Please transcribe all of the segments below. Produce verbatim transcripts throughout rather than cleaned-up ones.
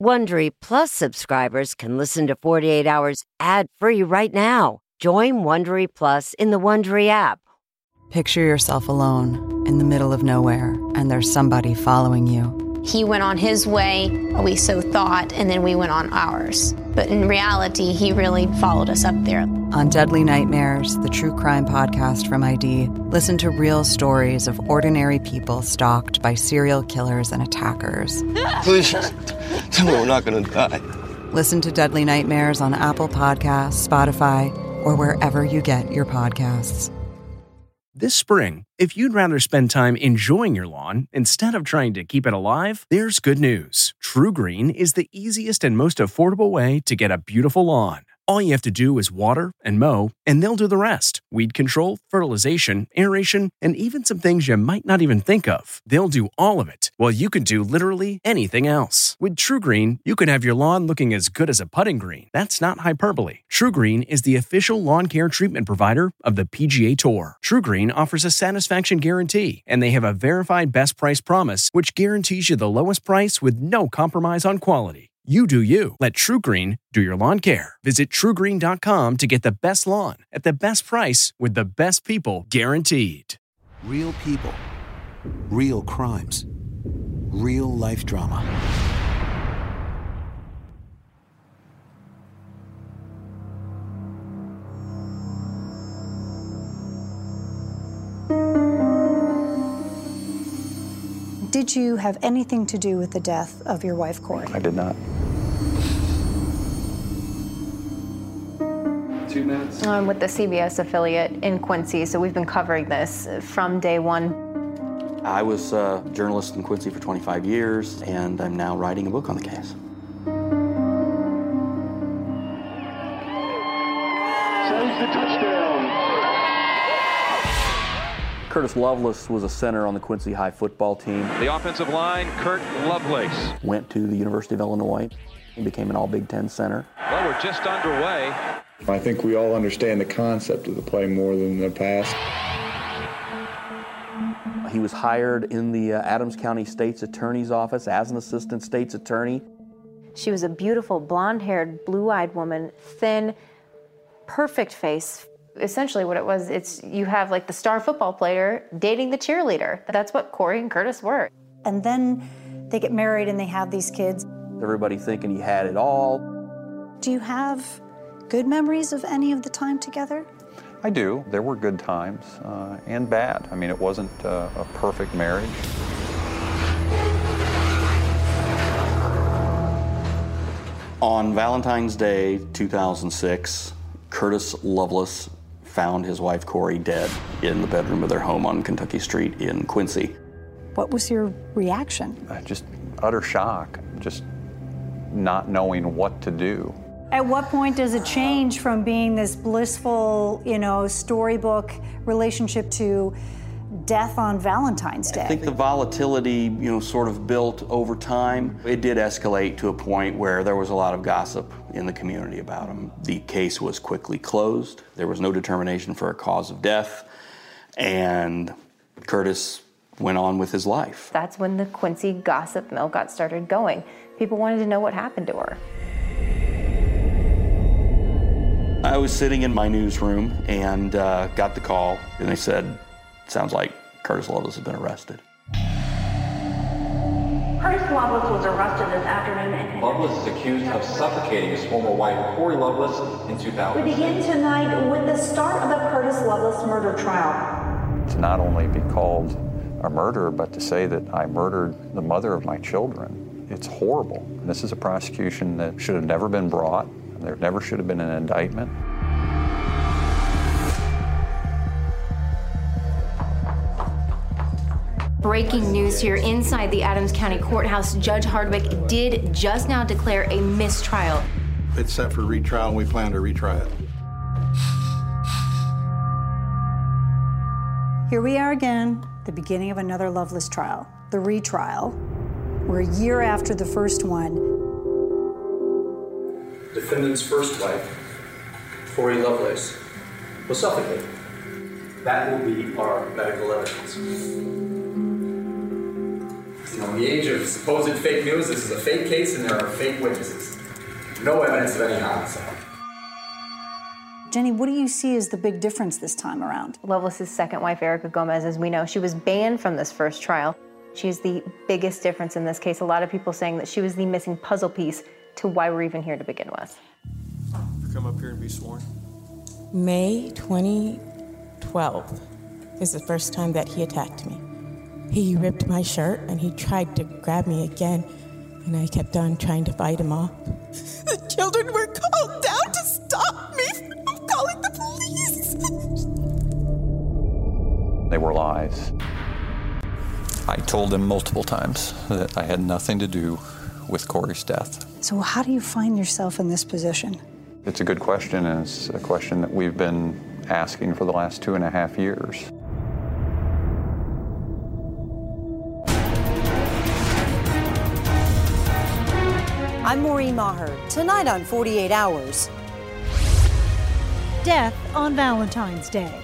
Wondery Plus subscribers can listen to forty-eight Hours ad-free right now. Join Wondery Plus in the Wondery app. Picture yourself alone in the middle of nowhere, and there's somebody following you. He went on his way, we so thought, and then we went on ours. But in reality, he really followed us up there. On Deadly Nightmares, the true crime podcast from I D, listen to real stories of ordinary people stalked by serial killers and attackers. Please, tell me we're not going to die. Listen to Deadly Nightmares on Apple Podcasts, Spotify, or wherever you get your podcasts. This spring, if you'd rather spend time enjoying your lawn instead of trying to keep it alive, there's good news. TruGreen is the easiest and most affordable way to get a beautiful lawn. All you have to do is water and mow, and they'll do the rest. Weed control, fertilization, aeration, and even some things you might not even think of. They'll do all of it, while you can do literally anything else. With TruGreen, you can have your lawn looking as good as a putting green. That's not hyperbole. TruGreen is the official lawn care treatment provider of the P G A Tour. TruGreen offers a satisfaction guarantee, and they have a verified best price promise, which guarantees you the lowest price with no compromise on quality. You do you. Let TruGreen do your lawn care. Visit True Green dot com to get the best lawn at the best price with the best people guaranteed. Real people, real crimes, real life drama. Did you have anything to do with the death of your wife, Corey? I did not. Two minutes. I'm with the C B S affiliate in Quincy, so we've been covering this from day one. I was a journalist in Quincy for twenty-five years, and I'm now writing a book on the case. Saves the touchdown. Curtis Lovelace was a center on the Quincy High football team. The offensive line, Kurt Lovelace. Went to the University of Illinois and became an all-Big Ten center. Well, we're just underway. I think we all understand the concept of the play more than the past. He was hired in the uh, Adams County State's Attorney's Office as an assistant state's attorney. She was a beautiful, blonde-haired, blue-eyed woman, thin, perfect face. Essentially what it was, it's you have like the star football player dating the cheerleader. That's what Corey and Curtis were. And then they get married and they have these kids. Everybody thinking he had it all. Do you have good memories of any of the time together? I do. There were good times uh, and bad. I mean, it wasn't uh, a perfect marriage. On Valentine's Day, two thousand six, Curtis Lovelace found his wife Corey dead in the bedroom of their home on Kentucky Street in Quincy. What was your reaction? Uh, just utter shock, just not knowing what to do. At what point does it change from being this blissful, you know, storybook relationship to death on Valentine's Day? I think the volatility, you know, sort of built over time. It did escalate to a point where there was a lot of gossip in the community about him. The case was quickly closed. There was no determination for a cause of death, and Curtis went on with his life. That's when the Quincy gossip mill got started going. People wanted to know what happened to her. I was sitting in my newsroom and uh, got the call, and they said, sounds like Curtis Lovelace has been arrested. Curtis Lovelace was arrested this afternoon. And Lovelace is accused of suffocating his former wife, Corey Lovelace, in two thousand. We begin tonight with the start of the Curtis Lovelace murder trial. To not only be called a murderer, but to say that I murdered the mother of my children, it's horrible. This is a prosecution that should have never been brought. There never should have been an indictment. Breaking news here inside the Adams County Courthouse. Judge Hardwick did just now declare a mistrial. It's set for retrial, and we plan to retry it. Here we are again, the beginning of another Lovelace trial, the retrial. We're a year after the first one. Defendant's first wife, Corey Lovelace, was suffocated. That will be our medical evidence. know, in the age of supposed fake news, this is a fake case and there are fake witnesses. No evidence of any homicide. Jenny, what do you see as the big difference this time around? Loveless's second wife, Erica Gomez, as we know, she was banned from this first trial. She's the biggest difference in this case. A lot of people saying that she was the missing puzzle piece to why we're even here to begin with. Come up here and be sworn. May twenty twelve is the first time that he attacked me. He ripped my shirt and he tried to grab me again, and I kept on trying to fight him off. The children were called down to stop me from calling the police. They were lies. I told him multiple times that I had nothing to do with Corey's death. So how do you find yourself in this position? It's a good question, and it's a question that we've been asking for the last two and a half years. I'm Maureen Maher. Tonight on forty-eight hours. Death on Valentine's Day.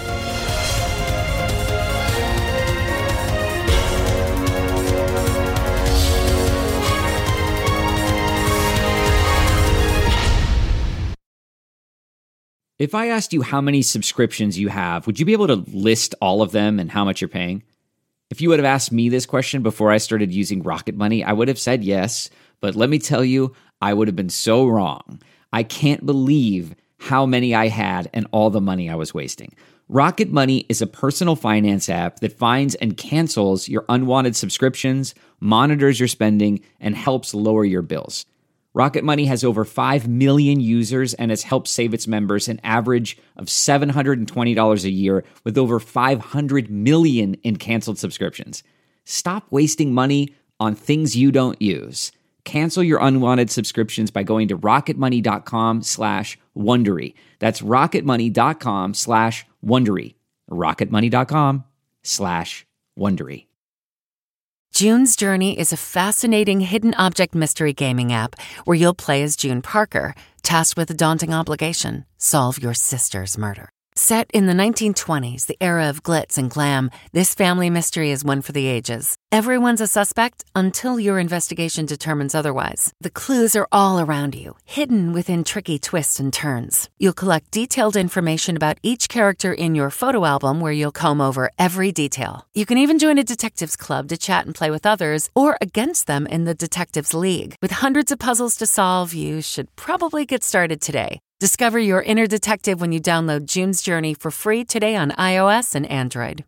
If I asked you how many subscriptions you have, would you be able to list all of them and how much you're paying? If you would have asked me this question before I started using Rocket Money, I would have said yes, but let me tell you, I would have been so wrong. I can't believe how many I had and all the money I was wasting. Rocket Money is a personal finance app that finds and cancels your unwanted subscriptions, monitors your spending, and helps lower your bills. Rocket Money has over five million users and has helped save its members an average of seven hundred twenty dollars a year with over five hundred million in canceled subscriptions. Stop wasting money on things you don't use. Cancel your unwanted subscriptions by going to rocketmoney.com slash Wondery. That's rocketmoney.com slash Wondery. rocketmoney.com slash Wondery. June's Journey is a fascinating hidden object mystery gaming app where you'll play as June Parker, tasked with a daunting obligation: solve your sister's murder. Set in the nineteen twenties, the era of glitz and glam, this family mystery is one for the ages. Everyone's a suspect until your investigation determines otherwise. The clues are all around you, hidden within tricky twists and turns. You'll collect detailed information about each character in your photo album where you'll comb over every detail. You can even join a detectives club to chat and play with others or against them in the Detectives League. With hundreds of puzzles to solve, you should probably get started today. Discover your inner detective when you download June's Journey for free today on iOS and Android.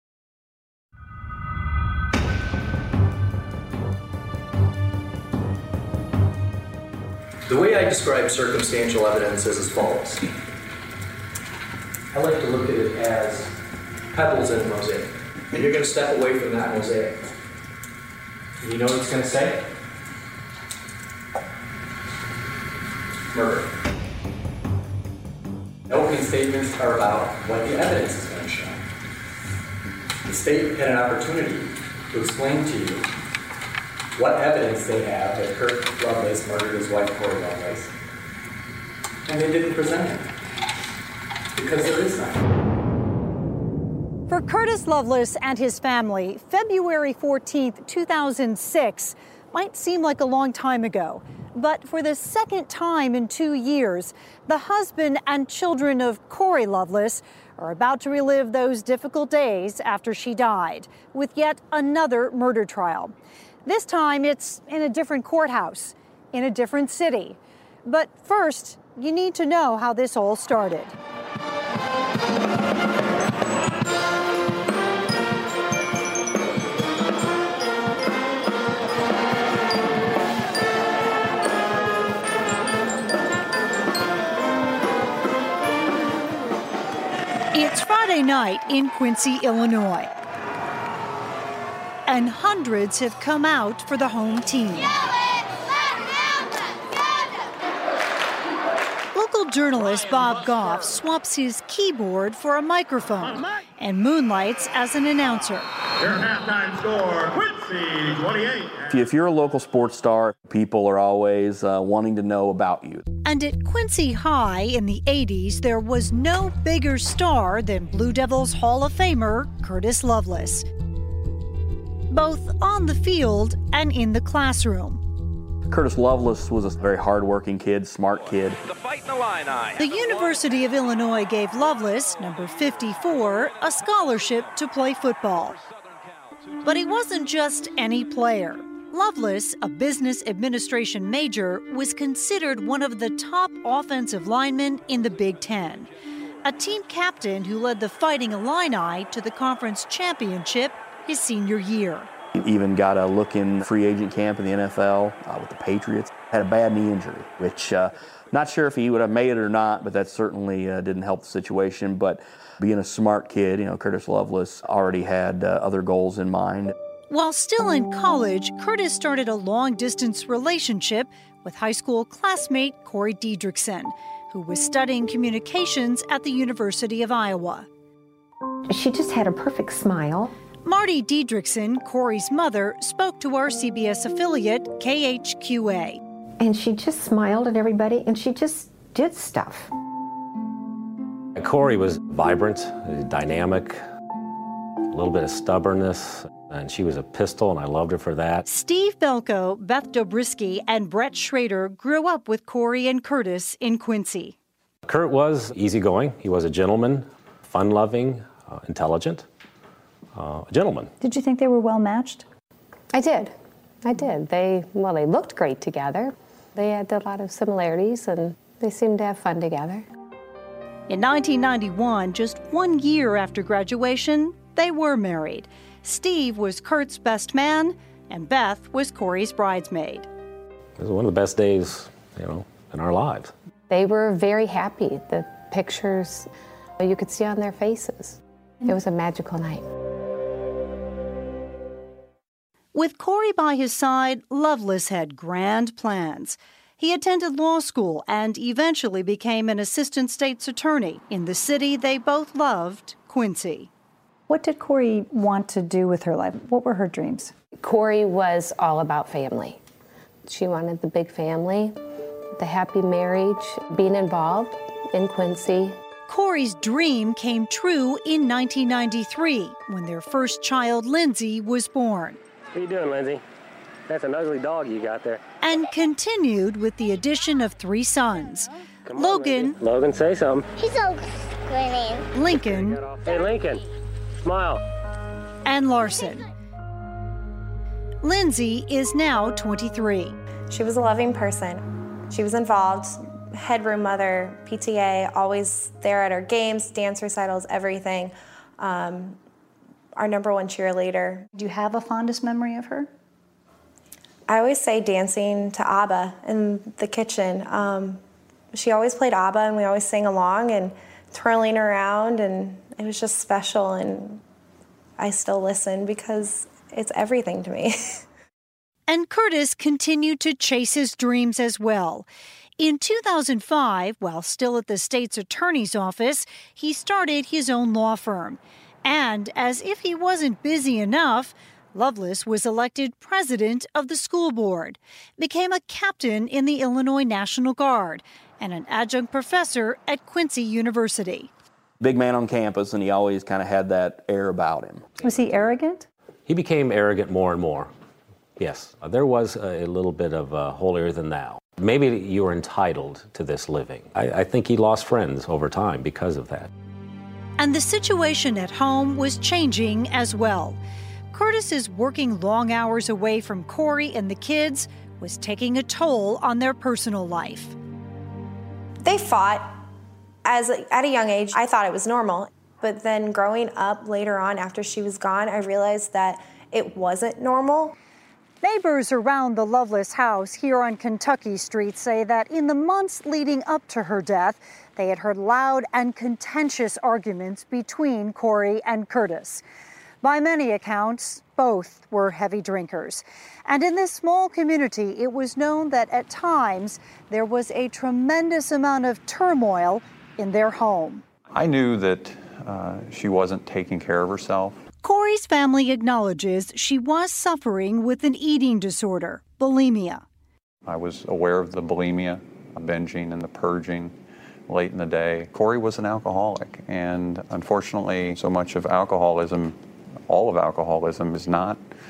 The way I describe circumstantial evidence is as follows. I like to look at it as pebbles in a mosaic. And you're going to step away from that mosaic. And you know what it's going to say? Murder. Opening statements are about what the evidence is going to show. The state had an opportunity to explain to you what evidence they have that Kurt Lovelace murdered his wife, Corey Lovelace. And they didn't present it. Because there is none. For Curtis Lovelace and his family, February fourteenth, two thousand six might seem like a long time ago. But for the second time in two years, the husband and children of Corey Lovelace are about to relive those difficult days after she died with yet another murder trial. This time it's in a different courthouse, in a different city. But first, you need to know how this all started. It's Friday night in Quincy, Illinois. And hundreds have come out for the home team. Local journalist Bob Goff swaps his keyboard for a microphone and moonlights as an announcer. Your halftime score, Quincy twenty-eight. If you're a local sports star, people are always uh, wanting to know about you. And at Quincy High in the eighties, there was no bigger star than Blue Devils Hall of Famer Curtis Lovelace. both on the field and in the classroom. Curtis Lovelace was a very hardworking kid, smart kid. The fight in the Illini. The University of Illinois gave Lovelace, number fifty-four, a scholarship to play football. But he wasn't just any player. Lovelace, a business administration major, was considered one of the top offensive linemen in the Big Ten. A team captain who led the Fighting Illini to the conference championship his senior year. He even got a look in free agent camp in the N F L uh, with the Patriots. Had a bad knee injury, which uh, not sure if he would have made it or not, but that certainly uh, didn't help the situation. But being a smart kid, you know, Curtis Lovelace already had uh, other goals in mind. While still in college, Curtis started a long-distance relationship with high school classmate Corey Diedrichson, who was studying communications at the University of Iowa. She just had a perfect smile. Marty Diedrichson, Corey's mother, spoke to our C B S affiliate, K H Q A. And she just smiled at everybody, and she just did stuff. Corey was vibrant, dynamic, a little bit of stubbornness, and she was a pistol, and I loved her for that. Steve Belko, Beth Dobrisky, and Brett Schrader grew up with Corey and Curtis in Quincy. Kurt was easygoing. He was a gentleman, fun-loving, uh, intelligent. Uh, a gentleman. Did you think they were well matched? I did. I did. They, well, they looked great together. They had a lot of similarities, and they seemed to have fun together. In nineteen ninety-one, just one year after graduation, they were married. Steve was Kurt's best man, and Beth was Corey's bridesmaid. It was one of the best days, you know, in our lives. They were very happy. The pictures, you could see on their faces. It was a magical night. With Corey by his side, Lovelace had grand plans. He attended law school and eventually became an assistant state's attorney in the city they both loved, Quincy. What did Corey want to do with her life? What were her dreams? Corey was all about family. She wanted the big family, the happy marriage, being involved in Quincy. Corey's dream came true in nineteen ninety-three when their first child, Lindsay, was born. What are you doing, Lindsay? That's an ugly dog you got there. And continued with the addition of three sons. Come Logan. On, Logan, say something. He's so screaming. Lincoln. Hey, Lincoln, smile. And Larson. Lindsay is now twenty-three. She was a loving person. She was involved, headroom mother, P T A, always there at our games, dance recitals, everything. Um, our number one cheerleader. Do you have a fondest memory of her? I always say dancing to ABBA in the kitchen. Um, she always played ABBA, and we always sang along and twirling around, and it was just special, and I still listen because it's everything to me. And Curtis continued to chase his dreams as well. In two thousand five, while still at the state's attorney's office, he started his own law firm. And as if he wasn't busy enough, Lovelace was elected president of the school board, became a captain in the Illinois National Guard, and an adjunct professor at Quincy University. Big man on campus, and he always kind of had that air about him. Was he arrogant? He became arrogant more and more. Yes, there was a little bit of uh, holier than thou. Maybe you were entitled to this living. I, I think he lost friends over time because of that. And the situation at home was changing as well. Curtis's working long hours away from Corey and the kids was taking a toll on their personal life. They fought. As a, at a young age, I thought it was normal. But then growing up later on after she was gone, I realized that it wasn't normal. Neighbors around the Lovelace house here on Kentucky Street say that in the months leading up to her death, they had heard loud and contentious arguments between Corey and Curtis. By many accounts, both were heavy drinkers. And in this small community, it was known that at times there was a tremendous amount of turmoil in their home. I knew that uh, she wasn't taking care of herself. Corey's family acknowledges she was suffering with an eating disorder, bulimia. I was aware of the bulimia, binging and the purging late in the day. Corey was an alcoholic, and unfortunately, so much of alcoholism, all of alcoholism, is not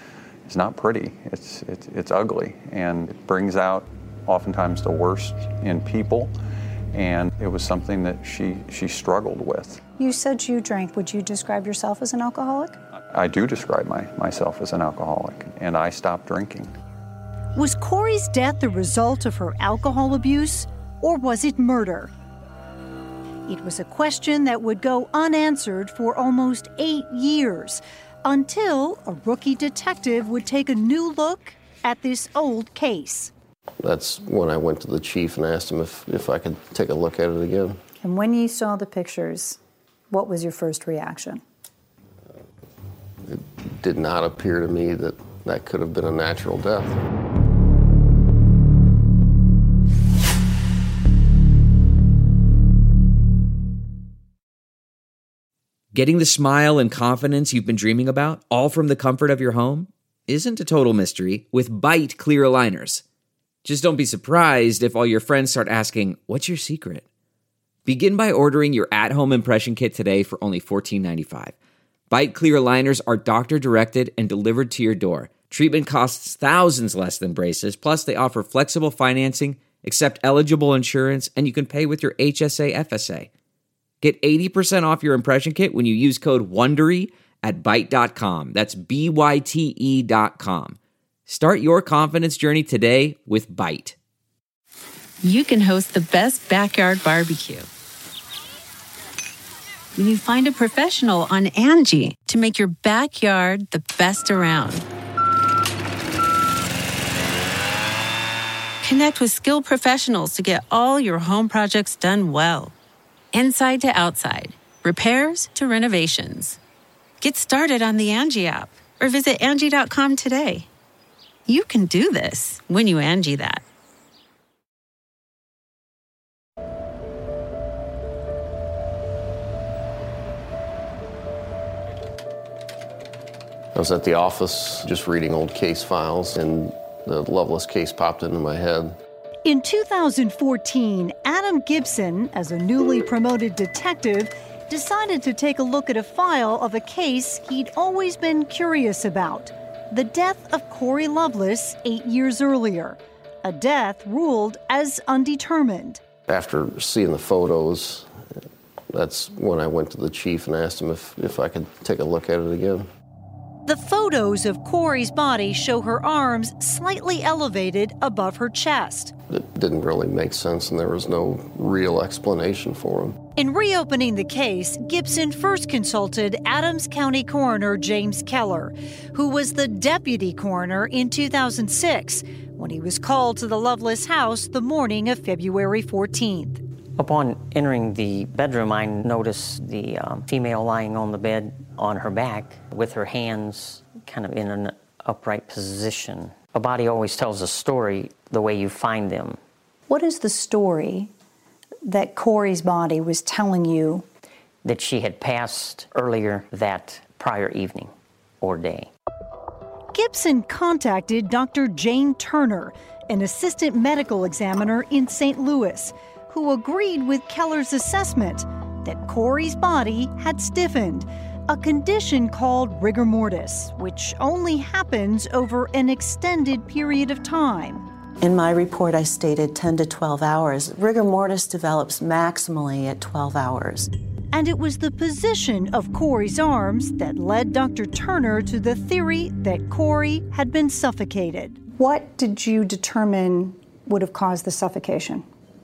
is not pretty. It's, it's, it's ugly, and it brings out oftentimes the worst in people, and it was something that she, she struggled with. You said you drank. Would you describe yourself as an alcoholic? I do describe my, myself as an alcoholic, and I stopped drinking. Was Corey's death the result of her alcohol abuse, or was it murder? It was a question that would go unanswered for almost eight years, until a rookie detective would take a new look at this old case. That's when I went to the chief and asked him if, if I could take a look at it again. And when you saw the pictures, what was your first reaction? It did not appear to me that that could have been a natural death. Getting the smile and confidence you've been dreaming about, all from the comfort of your home, isn't a total mystery with Byte clear aligners. Just don't be surprised if all your friends start asking, "What's your secret?" Begin by ordering your at-home impression kit today for only fourteen ninety-five. Byte clear aligners are doctor-directed and delivered to your door. Treatment costs thousands less than braces, plus they offer flexible financing, accept eligible insurance, and you can pay with your H S A F S A. Get eighty percent off your impression kit when you use code WONDERY at byte dot com. That's B Y T E dot com. Start your confidence journey today with Byte. You can host the best backyard barbecue when you find a professional on Angie to make your backyard the best around. Connect with skilled professionals to get all your home projects done well. Inside to outside, repairs to renovations. Get started on the Angie app or visit Angie dot com today. You can do this when you Angie that. I was at the office just reading old case files, and the Loveless case popped into my head. In two thousand fourteen, Adam Gibson, as a newly promoted detective, decided to take a look at a file of a case he'd always been curious about: the death of Corey Loveless eight years earlier, a death ruled as undetermined. After seeing the photos, that's when I went to the chief and asked him if, if I could take a look at it again. The photos of Corey's body show her arms slightly elevated above her chest. It didn't really make sense, and there was no real explanation for them. In reopening the case, Gibson first consulted Adams County Coroner James Keller, who was the deputy coroner in two thousand six, when he was called to the Loveless house the morning of February fourteenth. Upon entering the bedroom, I noticed the um, female lying on the bed on her back with her hands kind of in an upright position. A body always tells a story the way you find them. What is the story that Corey's body was telling you? That she had passed earlier that prior evening or day. Gibson contacted Doctor Jane Turner, an assistant medical examiner in Saint Louis, who agreed with Keller's assessment that Corey's body had stiffened, a condition called rigor mortis, which only happens over an extended period of time. In my report, I stated ten to twelve hours. Rigor mortis develops maximally at twelve hours. And it was the position of Corey's arms that led Doctor Turner to the theory that Corey had been suffocated. What did you determine would have caused the suffocation?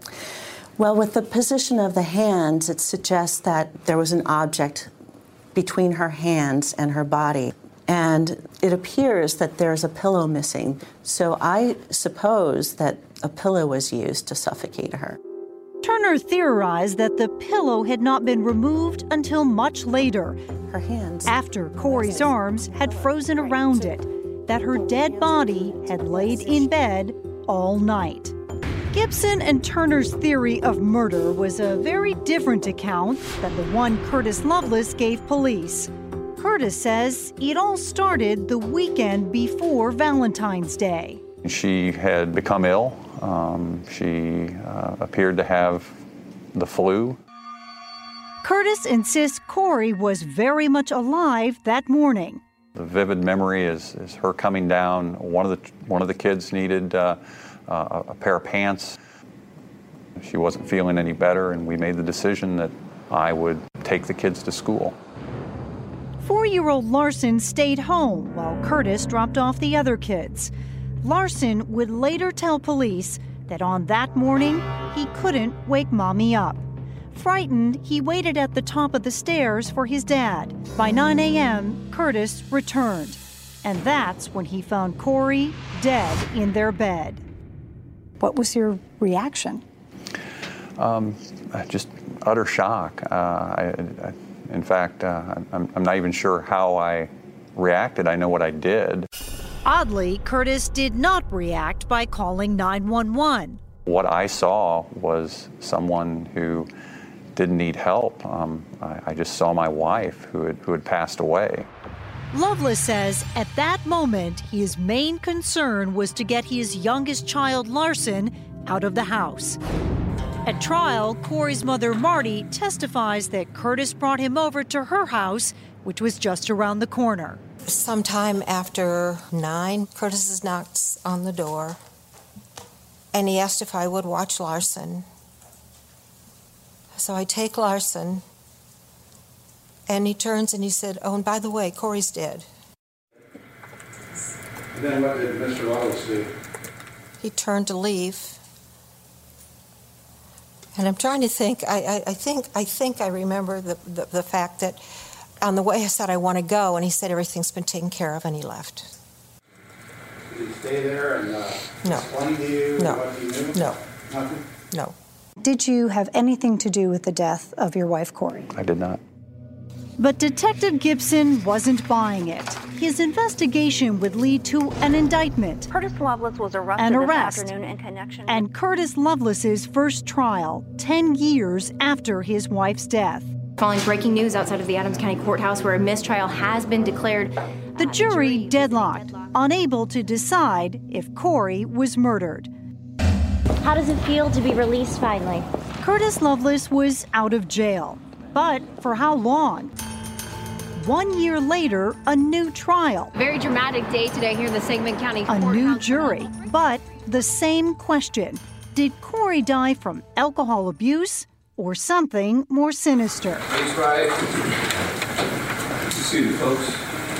Well, with the position of the hands, it suggests that there was an object between her hands and her body. And it appears that there's a pillow missing. So I suppose that a pillow was used to suffocate her. Turner theorized that the pillow had not been removed until much later, her hands, after Corey's arms had frozen around it, that her dead body had laid in bed all night. Gibson and Turner's theory of murder was a very different account than the one Curtis Loveless gave police. Curtis says it all started the weekend before Valentine's Day. She had become ill. Um, she uh, appeared to have the flu. Curtis insists Corey was very much alive that morning. The vivid memory is, is her coming down. One of the one of the kids needed uh, uh, a pair of pants. She wasn't feeling any better, and we made the decision that I would take the kids to school. Four-year-old Larson stayed home while Curtis dropped off the other kids. Larson would later tell police that on that morning, he couldn't wake Mommy up. Frightened, he waited at the top of the stairs for his dad. By nine a.m., Curtis returned. And that's when he found Corey dead in their bed. What was your reaction? Um, just utter shock. Uh, I, I, in fact, uh, I'm, I'm not even sure how I reacted. I know what I did. Oddly, Curtis did not react by calling nine one one. What I saw was someone who didn't need help. Um, I, I just saw my wife who had, who had passed away. Loveless says at that moment, his main concern was to get his youngest child, Larson, out of the house. At trial, Corey's mother, Marty, testifies that Curtis brought him over to her house, which was just around the corner. Sometime after nine, Curtis knocks on the door, and he asked if I would watch Larson. So I take Larson, and he turns and he said, oh, and by the way, Corey's dead. And then what did Mister Wallace do? He turned to leave. And I'm trying to think, I, I, I think I think I remember the, the, the fact that on the way I said I want to go, and he said everything's been taken care of, and he left. Did he stay there and uh, no. explain to you no. what he knew? No. Nothing? No. Did you have anything to do with the death of your wife, Corey? I did not. But Detective Gibson wasn't buying it. His investigation would lead to an indictment, Curtis Loveless was arrested an this arrest, afternoon in connection and with Curtis Loveless's first trial, ten years after his wife's death. Following breaking news outside of the Adams County Courthouse where a mistrial has been declared. The jury deadlocked, unable to decide if Corey was murdered. How does it feel to be released finally? Curtis Loveless was out of jail. But for how long? One year later, a new trial. Very dramatic day today here in the Sangamon County A Courthouse. new jury, but the same question. Did Corey die from alcohol abuse or something more sinister? Please rise. See you, folks.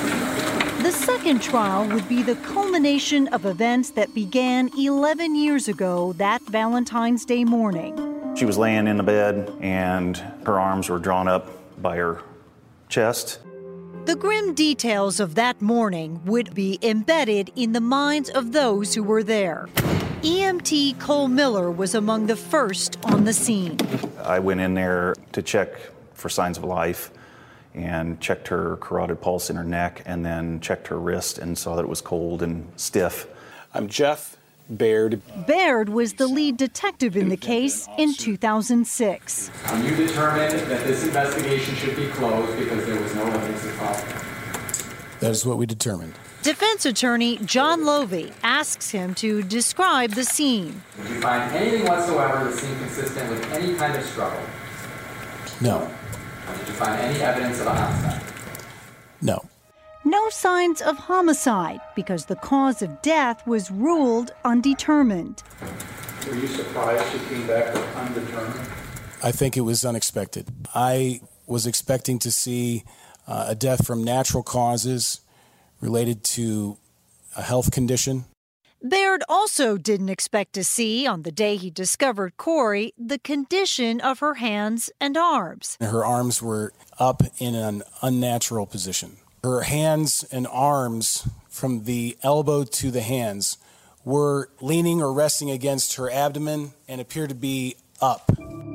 The second trial would be the culmination of events that began eleven years ago that Valentine's Day morning. She was laying in the bed and her arms were drawn up by her chest. The grim details of that morning would be embedded in the minds of those who were there. E M T Cole Miller was among the first on the scene. I went in there to check for signs of life and checked her carotid pulse in her neck and then checked her wrist and saw that it was cold and stiff. I'm Jeff Baird. Baird was the lead detective in the case in two thousand six. Um, you determined that this investigation should be closed because there was no evidence of foul. That is what we determined. Defense attorney John Lovey asks him to describe the scene. Did you find anything whatsoever that seemed consistent with any kind of struggle? No. Did you find any evidence of a homicide? No. No signs of homicide because the cause of death was ruled undetermined. Were you surprised she came back with undetermined? I think it was unexpected. I was expecting to see uh, a death from natural causes related to a health condition. Baird also didn't expect to see, on the day he discovered Corey, the condition of her hands and arms. Her arms were up in an unnatural position. Her hands and arms, from the elbow to the hands, were leaning or resting against her abdomen and appeared to be up.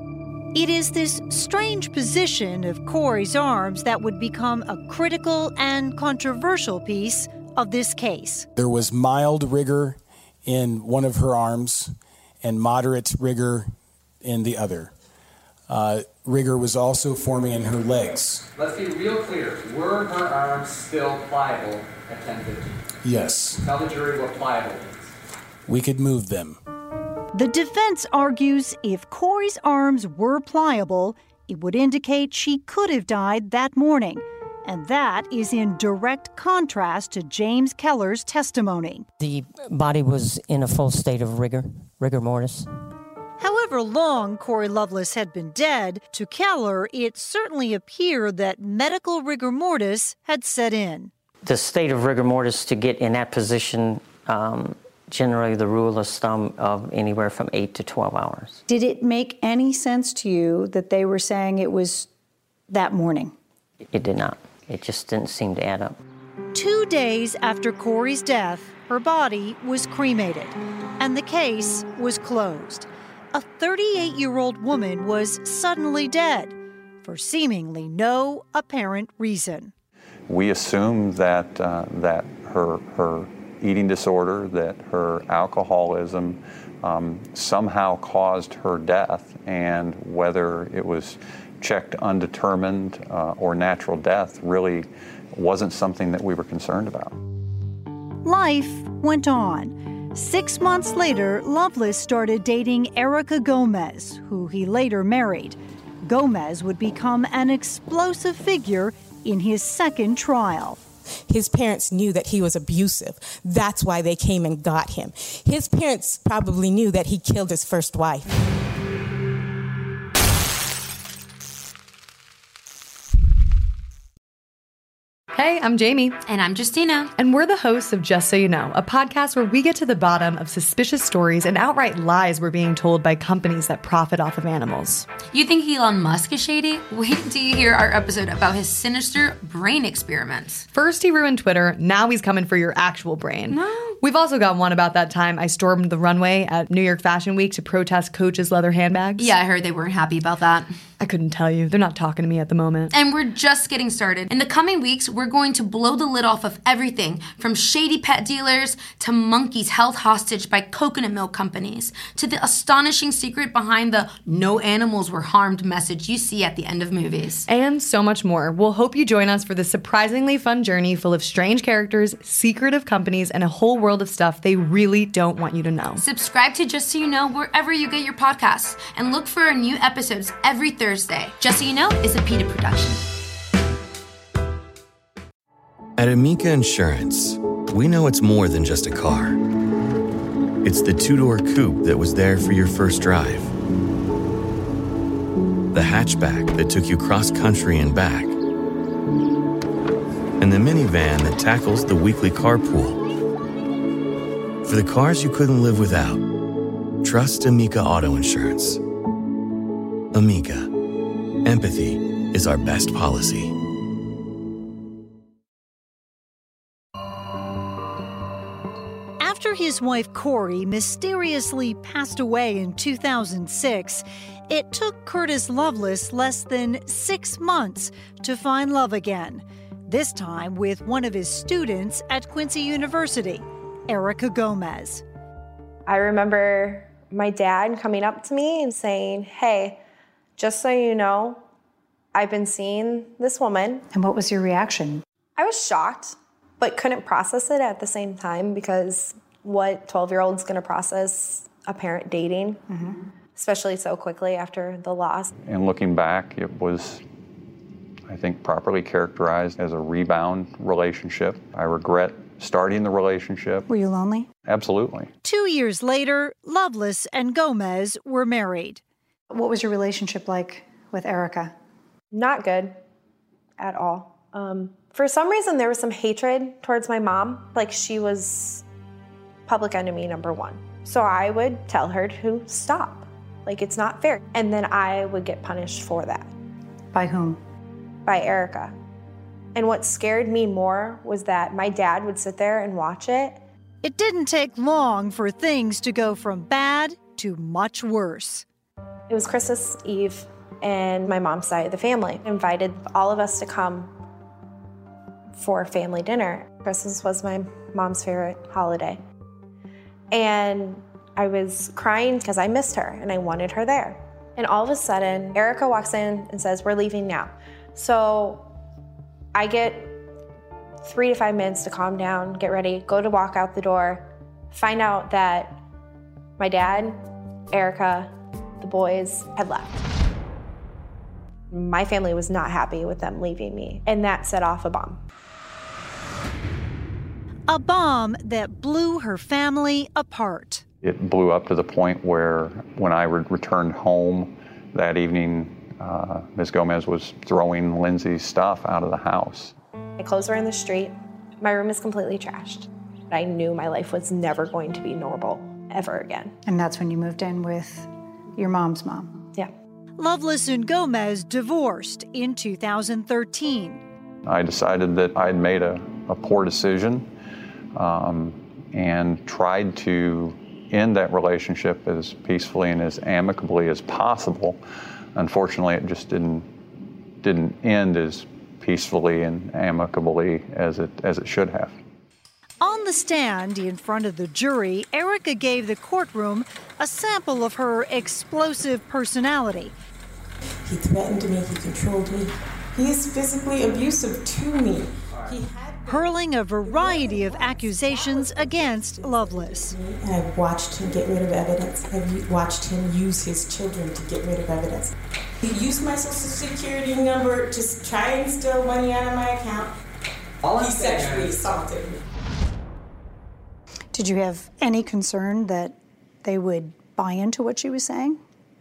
It is this strange position of Corey's arms that would become a critical and controversial piece of this case. There was mild rigor in one of her arms and moderate rigor in the other. Uh, rigor was also forming in her legs. Let's be real clear. Were her arms still pliable at ten fifteen? Yes. Tell the jury what pliable means. We could move them. The defense argues if Corey's arms were pliable, it would indicate she could have died that morning. And that is in direct contrast to James Keller's testimony. The body was in a full state of rigor, rigor mortis. However long Corey Loveless had been dead, to Keller, it certainly appeared that medical rigor mortis had set in. The state of rigor mortis, to get in that position, um, generally the rule of thumb of anywhere from eight to twelve hours. Did it make any sense to you that they were saying it was that morning? It did not. It just didn't seem to add up. Two days after Corey's death, her body was cremated, and the case was closed. A thirty-eight-year-old woman was suddenly dead for seemingly no apparent reason. We assumed that uh, that her her eating disorder, that her alcoholism um, somehow caused her death, and whether it was checked undetermined uh, or natural death really wasn't something that we were concerned about. Life went on. Six months later, Loveless started dating Erica Gomez, who he later married. Gomez would become an explosive figure in his second trial. His parents knew that he was abusive. That's why they came and got him. His parents probably knew that he killed his first wife. Hey, I'm Jamie. And I'm Justina. And we're the hosts of Just So You Know, a podcast where we get to the bottom of suspicious stories and outright lies we're being told by companies that profit off of animals. You think Elon Musk is shady? Wait till you hear our episode about his sinister brain experiments. First he ruined Twitter, now he's coming for your actual brain. No. We've also got one about that time I stormed the runway at New York Fashion Week to protest Coach's leather handbags. Yeah, I heard they weren't happy about that. I couldn't tell you. They're not talking to me at the moment. And we're just getting started. In the coming weeks, we're going to blow the lid off of everything from shady pet dealers to monkeys held hostage by coconut milk companies to the astonishing secret behind the no animals were harmed message you see at the end of movies. And so much more. We'll hope you join us for this surprisingly fun journey full of strange characters, secretive companies, and a whole world of stuff they really don't want you to know. Subscribe to Just So You Know wherever you get your podcasts and look for our new episodes every Thursday. Just So You Know is a PETA production. At Amica Insurance, we know it's more than just a car. It's the two-door coupe that was there for your first drive, the hatchback that took you cross-country and back, and the minivan that tackles the weekly carpool. For the cars you couldn't live without, trust Amica Auto Insurance. Amica. Empathy is our best policy. After his wife Corey mysteriously passed away in two thousand six, it took Curtis Loveless less than six months to find love again, this time with one of his students at Quincy University, Erica Gomez. I remember my dad coming up to me and saying, "Hey, just so you know, I've been seeing this woman." And what was your reaction? I was shocked, but couldn't process it at the same time because what twelve-year-old's going to process a parent dating, mm-hmm. especially so quickly after the loss. And looking back, it was, I think, properly characterized as a rebound relationship. I regret starting the relationship. Were you lonely? Absolutely. Two years later, Loveless and Gomez were married. What was your relationship like with Erica? Not good at all. Um, for some reason, there was some hatred towards my mom. Like, she was public enemy number one. So I would tell her to stop. Like, it's not fair. And then I would get punished for that. By whom? By Erica. And what scared me more was that my dad would sit there and watch it. It didn't take long for things to go from bad to much worse. It was Christmas Eve, and my mom's side of the family invited all of us to come for family dinner. Christmas was my mom's favorite holiday. And I was crying because I missed her and I wanted her there. And all of a sudden, Erica walks in and says, "We're leaving now." So I get three to five minutes to calm down, get ready, go to walk out the door, find out that my dad, Erica, the boys had left. My family was not happy with them leaving me, and that set off a bomb. A bomb that blew her family apart. It blew up to the point where when I re- returned home that evening, uh, Miz Gomez was throwing Lindsay's stuff out of the house. My clothes were in the street. My room is completely trashed. I knew my life was never going to be normal ever again. And that's when you moved in with your mom's mom? Yeah. Loveless and Gomez divorced in two thousand thirteen. I decided that I'd made a, a poor decision um, and tried to end that relationship as peacefully and as amicably as possible. Unfortunately, it just didn't didn't end as peacefully and amicably as it as it should have. On the stand in front of the jury, Erica gave the courtroom a sample of her explosive personality. He threatened me, he controlled me. He is physically abusive to me. He had hurling a variety of accusations against Loveless. And I've watched him get rid of evidence. I've watched him use his children to get rid of evidence. He used my social security number to try and steal money out of my account. All he sexually assaulted me. Did you have any concern that they would buy into what she was saying?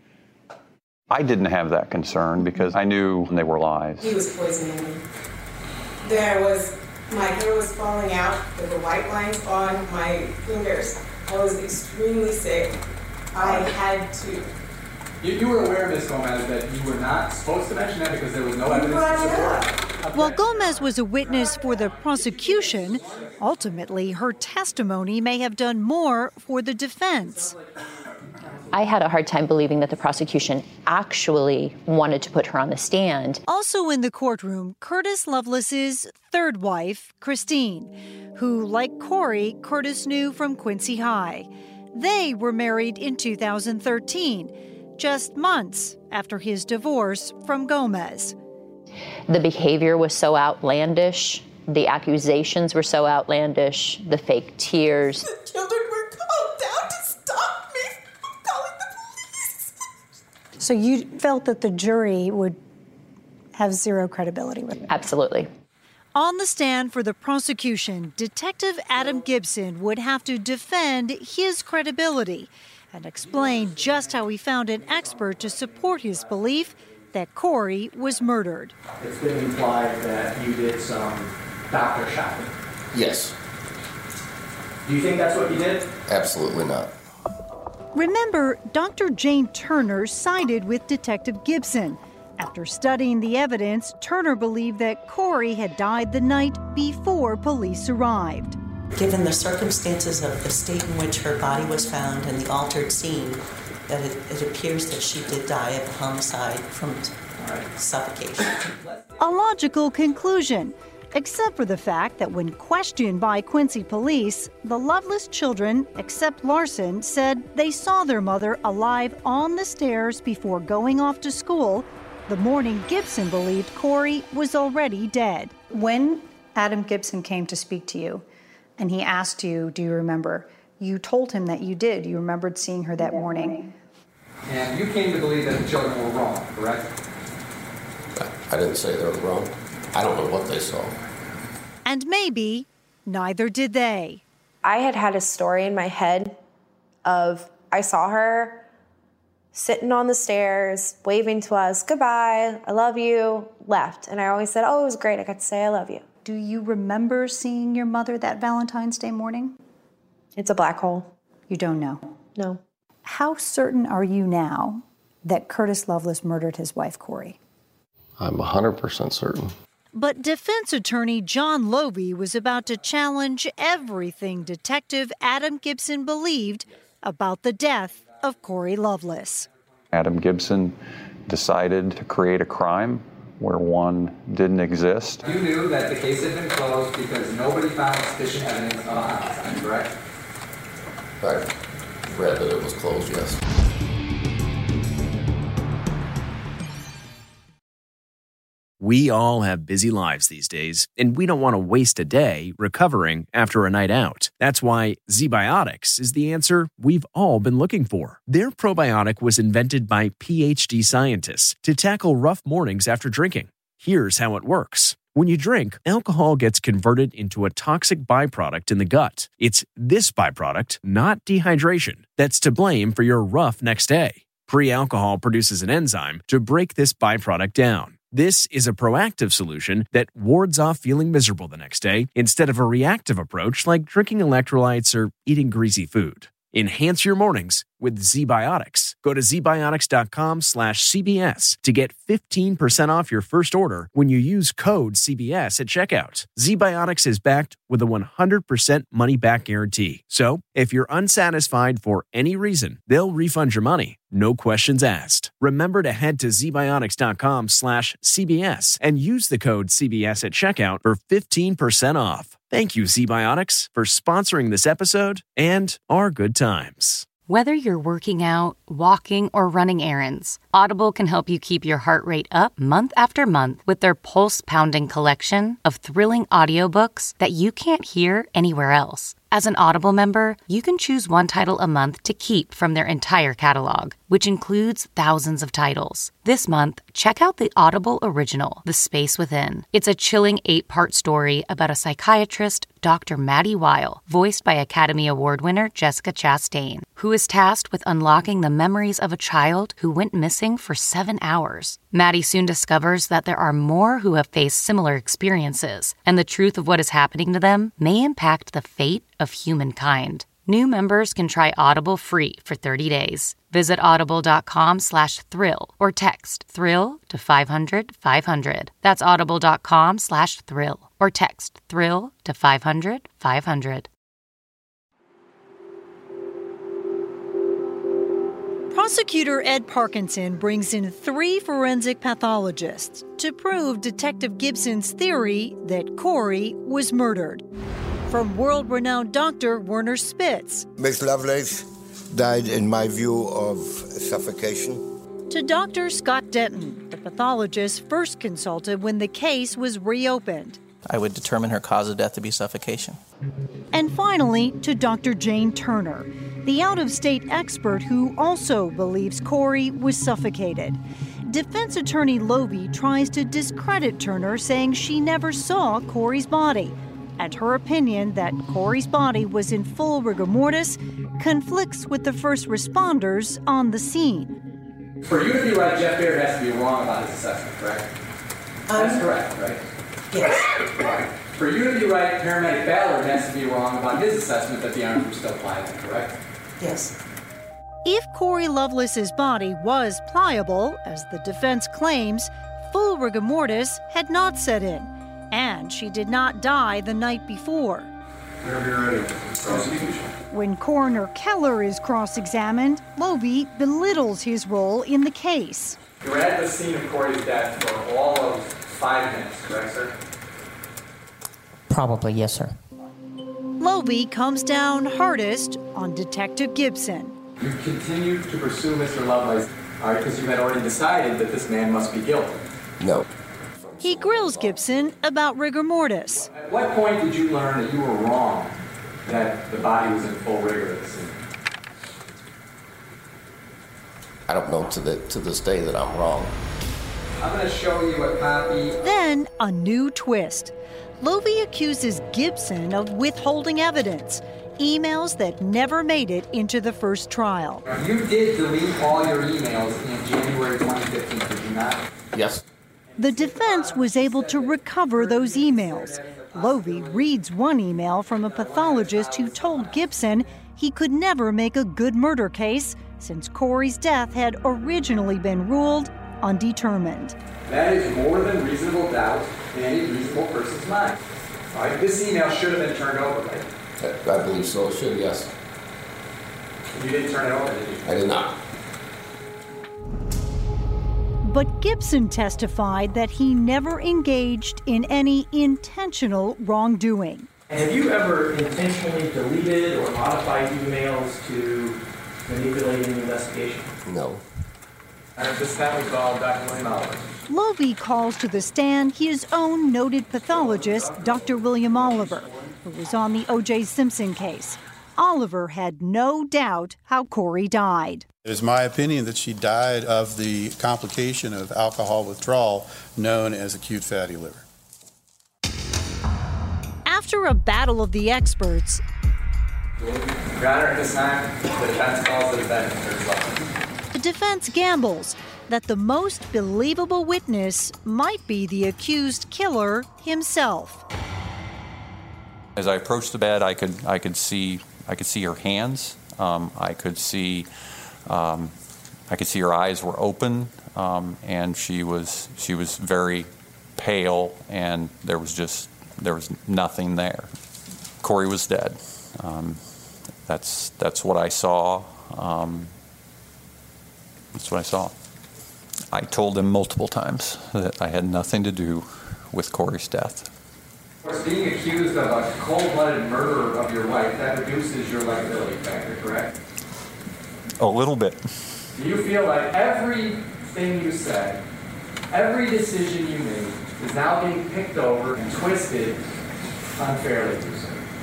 I didn't have that concern because I knew they were lies. He was poisoning me. There was, my hair was falling out. There were white lines on my fingers. I was extremely sick. I had to. You, you were aware, Miz Gomez, that you were not supposed to mention that because there was no evidence to support it. While Gomez was a witness for the prosecution, ultimately her testimony may have done more for the defense. I had a hard time believing that the prosecution actually wanted to put her on the stand. Also in the courtroom, Curtis Loveless's third wife, Christine, who, like Corey, Curtis knew from Quincy High. They were married in two thousand thirteen, just months after his divorce from Gomez. The behavior was so outlandish. The accusations were so outlandish. The fake tears. The children were called down to stop me from calling the police. So you felt that the jury would have zero credibility with it? Absolutely. On the stand for the prosecution, Detective Adam Gibson would have to defend his credibility and explain just how he found an expert to support his belief that Corey was murdered. It's been implied that you did some doctor shopping. Yes. Do you think that's what you did? Absolutely not. Remember, Doctor Jane Turner sided with Detective Gibson. After studying the evidence, Turner believed that Corey had died the night before police arrived. Given the circumstances of the state in which her body was found and the altered scene, that it, it appears that she did die of a homicide from suffocation. A logical conclusion, except for the fact that when questioned by Quincy police, the Loveless children, except Larson, said they saw their mother alive on the stairs before going off to school the morning Gibson believed Corey was already dead. When Adam Gibson came to speak to you and he asked you, do you remember? You told him that you did. You remembered seeing her that morning. And you came to believe that the children were wrong, correct? I didn't say they were wrong. I don't know what they saw. And maybe neither did they. I had had a story in my head of I saw her sitting on the stairs, waving to us, goodbye, I love you, left. And I always said, oh, it was great, I got to say I love you. Do you remember seeing your mother that Valentine's Day morning? It's a black hole. You don't know? No. How certain are you now that Curtis Loveless murdered his wife, Corey? I'm one hundred percent certain. But defense attorney John Loewe was about to challenge everything Detective Adam Gibson believed about the death of Corey Loveless. Adam Gibson decided to create a crime where one didn't exist. You knew that the case had been closed because nobody found sufficient evidence of a homicide, correct? I read that it was closed, yes. We all have busy lives these days, and we don't want to waste a day recovering after a night out. That's why ZBiotics is the answer we've all been looking for. Their probiotic was invented by P H D scientists to tackle rough mornings after drinking. Here's how it works. When you drink, alcohol gets converted into a toxic byproduct in the gut. It's this byproduct, not dehydration, that's to blame for your rough next day. Pre-alcohol produces an enzyme to break this byproduct down. This is a proactive solution that wards off feeling miserable the next day instead of a reactive approach like drinking electrolytes or eating greasy food. Enhance your mornings with ZBiotics. Go to zbiotics.com slash CBS to get fifteen percent off your first order when you use code C B S at checkout. ZBiotics is backed with a one hundred percent money-back guarantee. So, if you're unsatisfied for any reason, they'll refund your money. No questions asked. Remember to head to zbiotics.com slash CBS and use the code C B S at checkout for fifteen percent off. Thank you, ZBiotics, for sponsoring this episode and our good times. Whether you're working out, walking, or running errands, Audible can help you keep your heart rate up month after month with their pulse-pounding collection of thrilling audiobooks that you can't hear anywhere else. As an Audible member, you can choose one title a month to keep from their entire catalog, which includes thousands of titles. This month, check out the Audible original, The Space Within. It's a chilling eight-part story about a psychiatrist, Doctor Maddie Weil, voiced by Academy Award winner Jessica Chastain, who is tasked with unlocking the memories of a child who went missing for seven hours. Maddie soon discovers that there are more who have faced similar experiences, and the truth of what is happening to them may impact the fate of humankind. New members can try Audible free for thirty days. Visit audible.com slash thrill or text thrill to five hundred five hundred. That's audible.com slash thrill or text thrill to five hundred five hundred. Prosecutor Ed Parkinson brings in three forensic pathologists to prove Detective Gibson's theory that Corey was murdered. From world-renowned doctor Werner Spitz Miss Lovelace died, in my view, of suffocation. To Doctor Scott Denton, the pathologist first consulted when the case was reopened. I would determine her cause of death to be suffocation. And finally, to Doctor Jane Turner, the out-of-state expert who also believes Corey was suffocated. Defense attorney Loewe tries to discredit Turner, saying she never saw Corey's body. And her opinion that Corey's body was in full rigor mortis conflicts with the first responders on the scene. For you to be right, Jeff Baird has to be wrong about his assessment, correct? Um, That's correct, right? Yes. Right. For you to be right, paramedic Ballard has to be wrong about his assessment that the arms were still pliable, correct? Yes. If Corey Lovelace's body was pliable, as the defense claims, full rigor mortis had not set in, and she did not die the night before. Whenever you're ready, prosecution. When Coroner Keller is cross-examined, Loewe belittles his role in the case. You were at the scene of Corey's death for all of five minutes, correct, sir? Probably, yes, sir. Loewe comes down hardest on Detective Gibson. You continued to pursue Mister Lovelace, all right, because you had already decided that this man must be guilty. No. He grills Gibson about rigor mortis. At what point did you learn that you were wrong, that the body was in full rigor at the scene? I don't know to the to this day that I'm wrong. I'm going to show you a copy. Then a new twist. Loewe accuses Gibson of withholding evidence, emails that never made it into the first trial. You did delete all your emails in January twenty fifteen, did you not? Yes. The defense was able to recover those emails. Loewe reads one email from a pathologist who told Gibson he could never make a good murder case since Corey's death had originally been ruled undetermined. That is more than reasonable doubt in any reasonable person's mind. All right, this email should have been turned over, right? I believe so. It should, yes. You didn't turn it over, did you? I did not. But Gibson testified that he never engaged in any intentional wrongdoing. And have you ever intentionally deleted or modified emails to manipulate an investigation? No. All right, this time we call Doctor William Oliver. Lovie calls to the stand his own noted pathologist, Doctor William Oliver, who was on the O J Simpson case. Oliver had no doubt how Corey died. It is my opinion that she died of the complication of alcohol withdrawal known as acute fatty liver. After a battle of the experts, Your Honor, at this time, the defense calls the defendant for his weapon. the defense gambles that the most believable witness might be the accused killer himself. As I approached the bed, I could I could see I could see her hands. Um, I could see um, I could see her eyes were open, um, and she was she was very pale, and there was just there was nothing there. Corey was dead. Um, that's that's what I saw. Um, that's what I saw. I told him multiple times that I had nothing to do with Corey's death. Of course, being accused of a cold-blooded murder of your wife, that reduces your liability factor, correct? A little bit. Do you feel like everything you said, every decision you made, is now being picked over and twisted unfairly to you?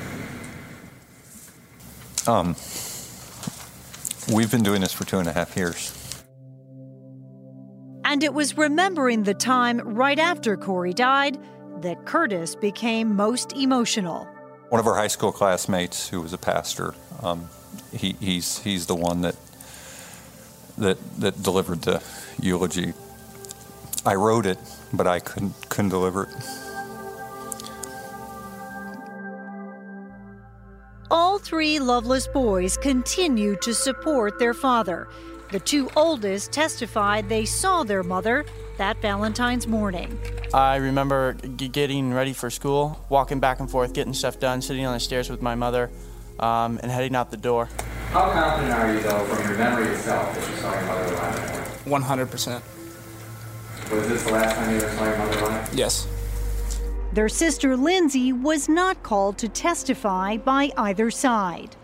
Um, we've been doing this for two and a half years. And it was remembering the time right after Corey died that Curtis became most emotional. One of our high school classmates, who was a pastor, um, he, he's he's the one that that that delivered the eulogy. I wrote it, but I couldn't couldn't deliver it. All three Loveless boys continued to support their father. The two oldest testified they saw their mother that Valentine's morning. I remember g- getting ready for school, walking back and forth, getting stuff done, sitting on the stairs with my mother, um, and heading out the door. How confident are you, though, from your memory itself, that you saw your mother alive that morning? one hundred percent. Was this the last time you ever saw your mother alive? Yes. Their sister Lindsay was not called to testify by either side.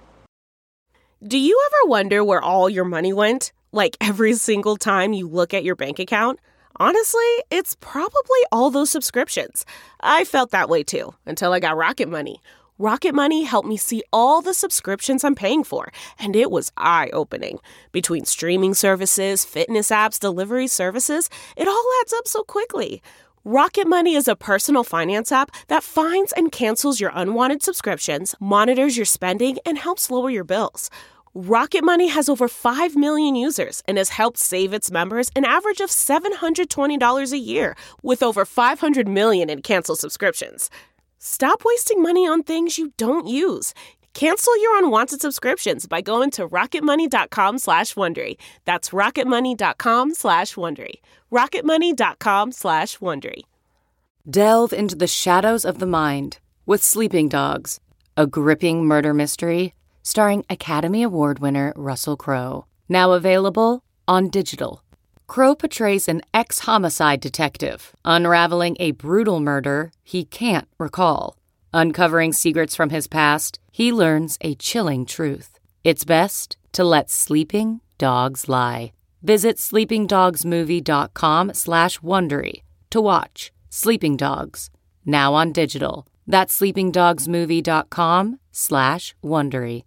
Do you ever wonder where all your money went? Like every single time you look at your bank account? Honestly, it's probably all those subscriptions. I felt that way too, until I got Rocket Money. Rocket Money helped me see all the subscriptions I'm paying for, and it was eye-opening. Between streaming services, fitness apps, delivery services, it all adds up so quickly. Rocket Money is a personal finance app that finds and cancels your unwanted subscriptions, monitors your spending, and helps lower your bills. Rocket Money has over five million users and has helped save its members an average of seven hundred twenty dollars a year, with over five hundred million in canceled subscriptions. Stop wasting money on things you don't use. Cancel your unwanted subscriptions by going to rocketmoney.com slash Wondery. That's rocketmoney.com slash Wondery. rocketmoney.com slash Wondery. Delve into the shadows of the mind with Sleeping Dogs, a gripping murder mystery starring Academy Award winner Russell Crowe. Now available on digital. Crowe portrays an ex-homicide detective unraveling a brutal murder he can't recall. Uncovering secrets from his past, he learns a chilling truth. It's best to let sleeping dogs lie. Visit sleepingdogsmovie.com slash Wondery to watch Sleeping Dogs, now on digital. That's sleepingdogsmovie.com slash Wondery.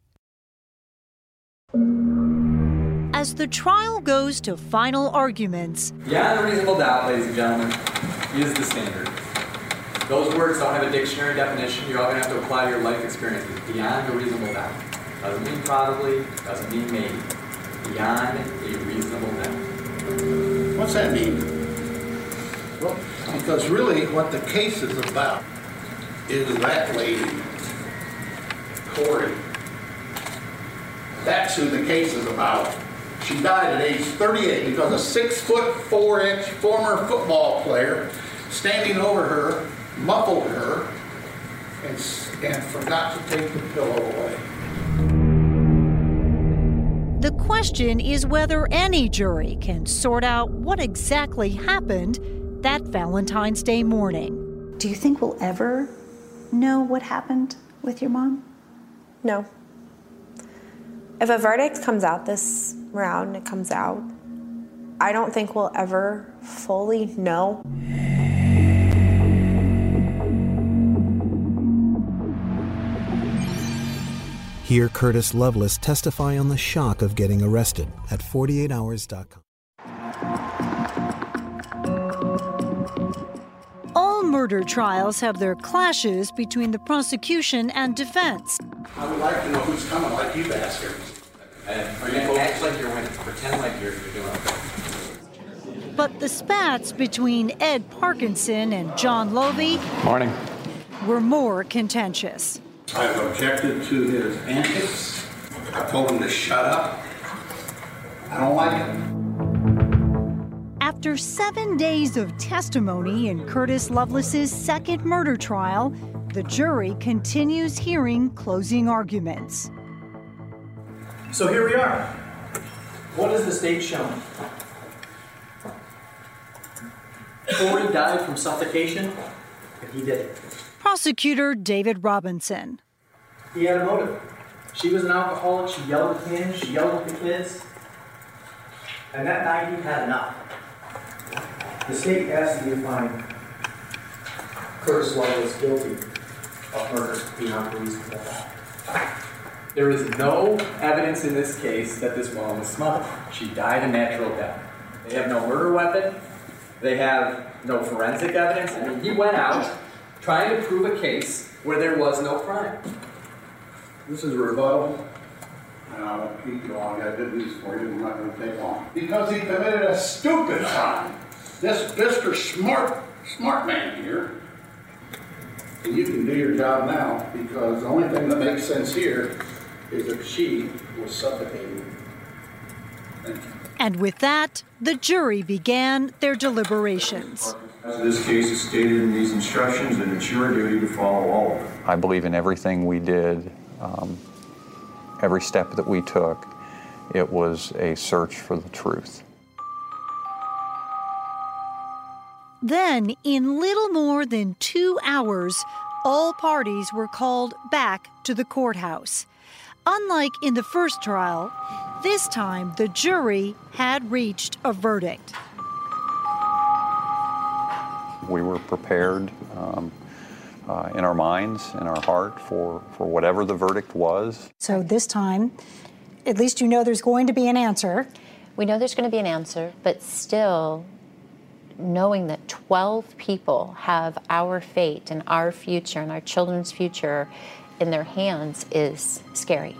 As the trial goes to final arguments, Beyond a reasonable doubt, ladies and gentlemen, is the standard. Those words don't have a dictionary definition. You're all going to have to apply to your life experiences. Beyond a reasonable doubt. Doesn't mean probably, doesn't mean maybe. Beyond a reasonable doubt. What's that mean? Well, because really what the case is about is that lady, Corey. That's who the case is about. She died at age thirty-eight because a six foot four inch former football player standing over her muffled her and, and forgot to take the pillow away. the question is whether any jury can sort out what exactly happened that Valentine's Day morning. Do you think we'll ever know what happened with your mom? No. If a verdict comes out this round, it comes out, I don't think we'll ever fully know. Hear Curtis Lovelace testify on the shock of getting arrested at forty-eight hours dot com. All murder trials have their clashes between the prosecution and defense. I would like to know who's coming like you bastards. And are you going to act like you're winning? Pretend like you're, you're doing okay. But the spats between Ed Parkinson and John Lovey Morning. were more contentious. I have objected to his antics. I told him to shut up. I don't like it. After seven days of testimony in Curtis Lovelace's second murder trial, the jury continues hearing closing arguments. So here we are. What is the state showing? Corey died from suffocation, and he did it. Prosecutor David Robinson. He had a motive. She was an alcoholic. She yelled at him. She yelled at the kids. And that night he had enough. The state asked you to find Curtis Lovelace guilty of murder beyond reasonable doubt. There is no evidence in this case that this woman was smothered. She died a natural death. They have no murder weapon. They have no forensic evidence. I mean, he went out trying to prove a case where there was no crime. This is a rebuttal. And I won't keep you long. I got good news for you. I'm not going to take long. Because he committed a stupid crime. This Mister Smart, smart man here. And you can do your job now, because the only thing that makes sense here is that she was suffocating. Thank you. And with that, the jury began their deliberations. As this case is stated in these instructions, and it's your duty to follow all of them. I believe in everything we did, um, every step that we took. It was a search for the truth. Then, in little more than two hours, all parties were called back to the courthouse. Unlike in the first trial, this time the jury had reached a verdict. We were prepared um, uh, in our minds, in our heart, for, for whatever the verdict was. So this time, at least you know there's going to be an answer. We know there's going to be an answer, but still, knowing that twelve people have our fate and our future and our children's future in their hands is scary.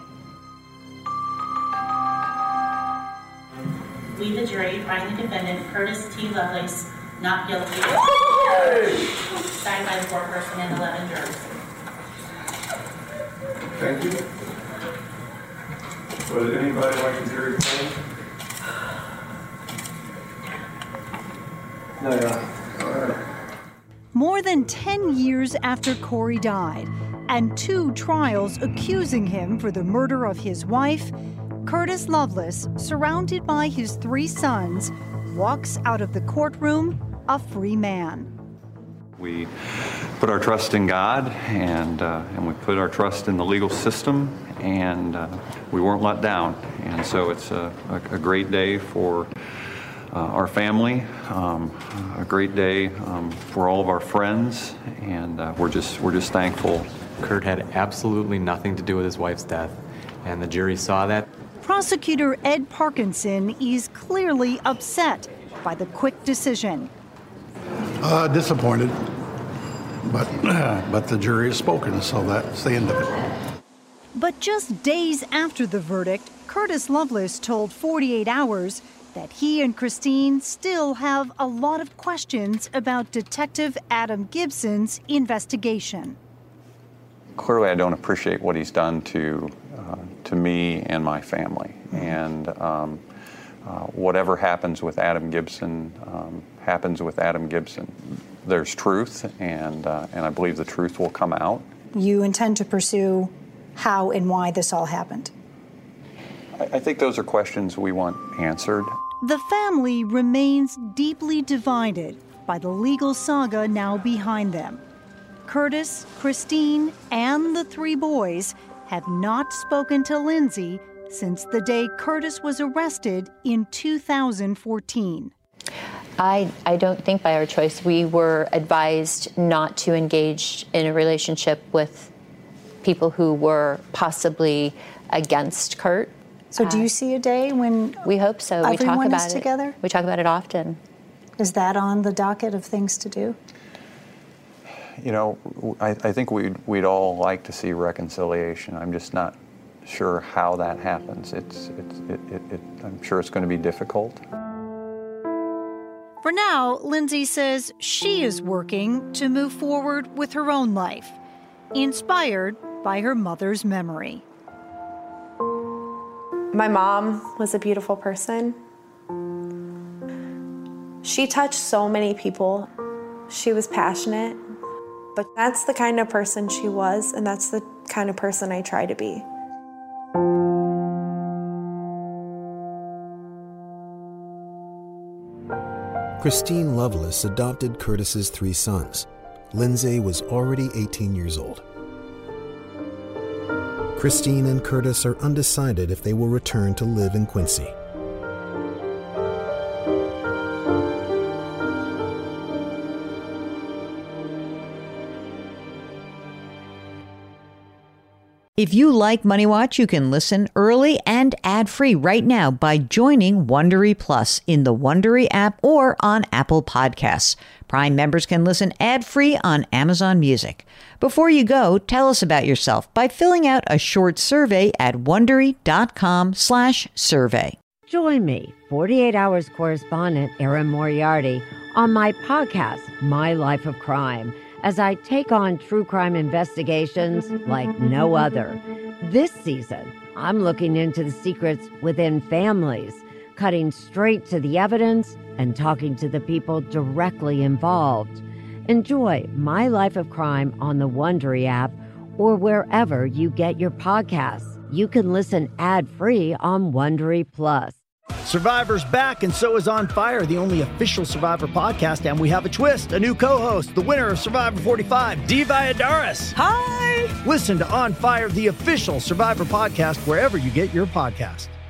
We, the jury, find the defendant, Curtis T. Lovelace, not guilty. Signed by the foreperson and eleven jurors. Thank you. Would anybody like to jury poll? No, no. More than ten years after Corey died, and two trials accusing him for the murder of his wife, Curtis Lovelace, surrounded by his three sons, walks out of the courtroom a free man. We put our trust in God, and uh, and we put our trust in the legal system, and uh, we weren't let down. And so it's a, a, a great day for uh, our family, um, a great day um, for all of our friends, and uh, we're just we're just thankful. Kurt had absolutely nothing to do with his wife's death, and the jury saw that. Prosecutor Ed Parkinson is clearly upset by the quick decision. Uh, disappointed, but uh, but the jury has spoken, so that's the end of it. But just days after the verdict, Curtis Lovelace told forty-eight hours that he and Christine still have a lot of questions about Detective Adam Gibson's investigation. Clearly, I don't appreciate what he's done to uh, to me and my family, and um, uh, whatever happens with Adam Gibson um, happens with Adam Gibson. There's truth, and uh, and I believe the truth will come out. You intend to pursue how and why this all happened? I, I think those are questions we want answered. The family remains deeply divided by the legal saga now behind them. Curtis, Christine, and the three boys have not spoken to Lindsay since the day Curtis was arrested in two thousand fourteen. I, I don't think by our choice. We were advised not to engage in a relationship with people who were possibly against Kurt. So do you see a day when we hope so? We talk everyone about is it together? We talk about it often. Is that on the docket of things to do? You know, I, I think we'd, we'd all like to see reconciliation. I'm just not sure how that happens. It's, it's, it, it, it, I'm sure it's going to be difficult. For now, Lindsay says she is working to move forward with her own life, inspired by her mother's memory. My mom was a beautiful person. She touched so many people. She was passionate, but that's the kind of person she was, and that's the kind of person I try to be. Christine Lovelace adopted Curtis's three sons. Lindsay was already eighteen years old. Christine and Curtis are undecided if they will return to live in Quincy. If you like Money Watch, you can listen early and ad-free right now by joining Wondery Plus in the Wondery app or on Apple Podcasts. Prime members can listen ad-free on Amazon Music. Before you go, tell us about yourself by filling out a short survey at Wondery.com slash survey. Join me, forty-eight hours correspondent Erin Moriarty, on my podcast, My Life of Crime, as I take on true crime investigations like no other. This season, I'm looking into the secrets within families, cutting straight to the evidence and talking to the people directly involved. Enjoy My Life of Crime on the Wondery app or wherever you get your podcasts. You can listen ad-free on Wondery Plus. Survivor's back, and so is On Fire, the only official Survivor podcast, and we have a twist, a new co-host, the winner of Survivor forty-five, Dee Valladares. Hi! Listen to On Fire, the official Survivor podcast, wherever you get your podcast.